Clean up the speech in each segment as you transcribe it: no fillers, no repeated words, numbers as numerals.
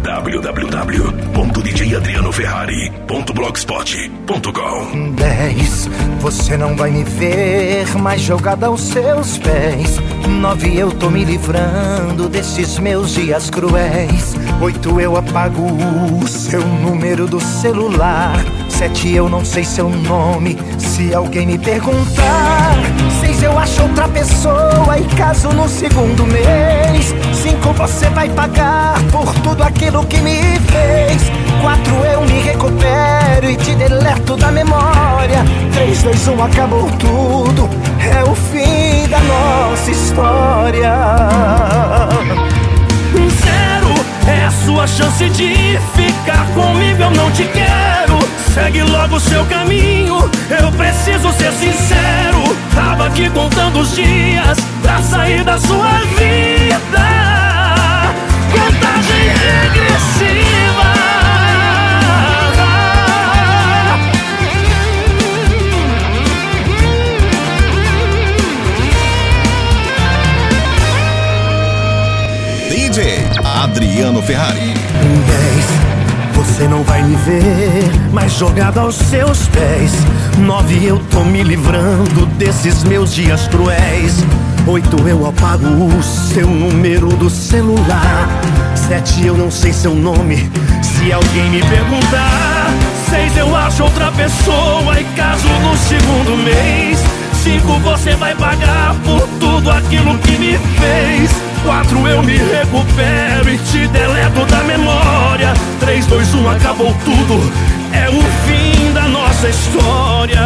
www.djadrianoferrari.blogspot.com. 10, você não vai me ver mais jogada aos seus pés. 9, eu tô me livrando desses meus dias cruéis. 8, eu apago o seu número do celular. 7, eu não sei seu nome se alguém me perguntar. 6, eu acho outra pessoa e caso no segundo mês. 5, você vai pagar por tudo aquilo que me fez. 4, eu me recupero e te deleto da memória. 3, 2, 1, acabou tudo. É o fim da nossa história. 0 é a sua chance de ficar comigo, eu não te quero. Segue logo o seu caminho, eu preciso ser sincero. Tava aqui contando os dias pra sair da sua vida. Contagem regressiva. DJ Adriano Ferrari. 10, você não vai me ver mais jogado aos seus pés. 9, eu tô me livrando desses meus dias cruéis. 8, eu apago o seu número do celular. 7, eu não sei seu nome se alguém me perguntar. 6, eu acho outra pessoa e caso no segundo mês. 5, você vai pagar por tudo aquilo que me fez. 4, eu me recupero e te deleto da memória. 3, 2, 1, acabou tudo. É o fim da nossa história.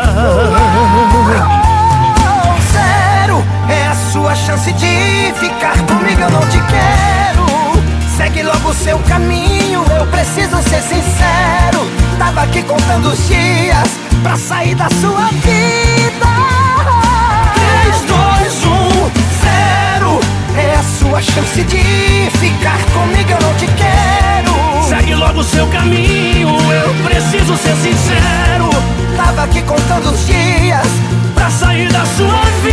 0 é a sua chance de ficar comigo, eu não te quero. Segue logo o seu caminho, eu preciso ser sincero. Tava aqui contando os dias pra sair da sua vida. 3, 2, 1, 0 é a sua chance de ficar comigo, eu não te quero. Segue logo o seu caminho, eu preciso ser sincero. Tava aqui contando os dias pra sair da sua vida.